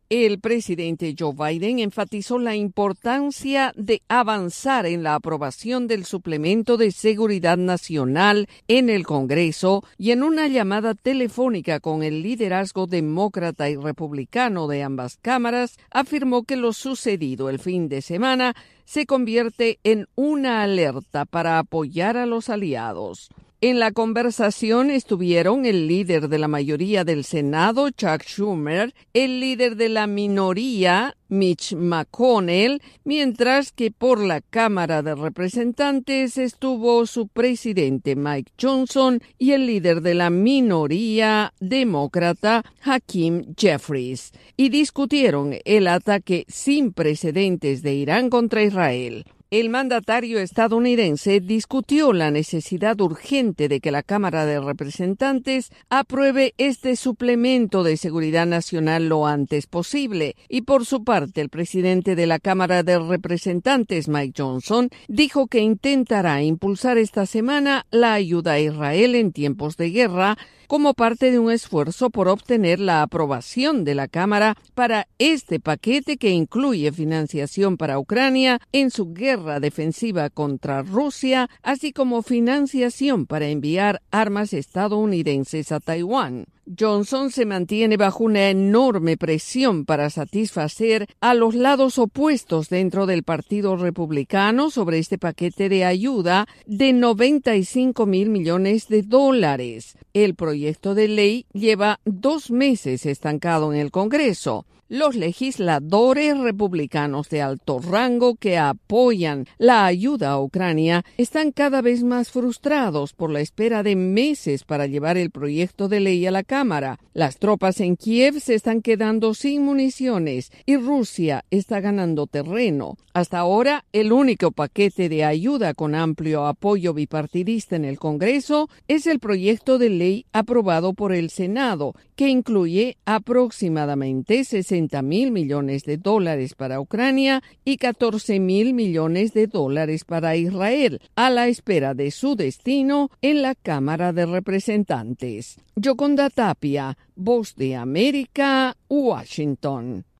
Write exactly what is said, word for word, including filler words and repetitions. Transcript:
El presidente Joe Biden enfatizó la importancia de avanzar en la aprobación del suplemento de seguridad nacional en el Congreso y en una llamada telefónica con el liderazgo demócrata y republicano de ambas cámaras, afirmó que lo sucedido el fin de semana se convierte en una alerta para apoyar a los aliados. En la conversación estuvieron el líder de la mayoría del Senado, Chuck Schumer, el líder de la minoría, Mitch McConnell, mientras que por la Cámara de Representantes estuvo su presidente Mike Johnson y el líder de la minoría demócrata, Hakeem Jeffries, y discutieron el ataque sin precedentes de Irán contra Israel. El mandatario estadounidense discutió la necesidad urgente de que la Cámara de Representantes apruebe este suplemento de seguridad nacional lo antes posible y, por su parte, el presidente de la Cámara de Representantes, Mike Johnson, dijo que intentará impulsar esta semana la ayuda a Israel en tiempos de guerra como parte de un esfuerzo por obtener la aprobación de la Cámara para este paquete que incluye financiación para Ucrania en su guerra defensiva contra Rusia, así como financiación para enviar armas estadounidenses a Taiwán. Johnson se mantiene bajo una enorme presión para satisfacer a los lados opuestos dentro del Partido Republicano sobre este paquete de ayuda de noventa y cinco mil millones de dólares. El proyecto de ley lleva dos meses estancado en el Congreso. Los legisladores republicanos de alto rango que apoyan la ayuda a Ucrania están cada vez más frustrados por la espera de meses para llevar el proyecto de ley a la Cámara. Las tropas en Kiev se están quedando sin municiones y Rusia está ganando terreno. Hasta ahora, el único paquete de ayuda con amplio apoyo bipartidista en el Congreso es el proyecto de ley aprobado por el Senado, que incluye aproximadamente sesenta mil millones de dólares para Ucrania y catorce mil millones de dólares para Israel, a la espera de su destino en la Cámara de Representantes. Yoconda Tapia, Voz de América, Washington.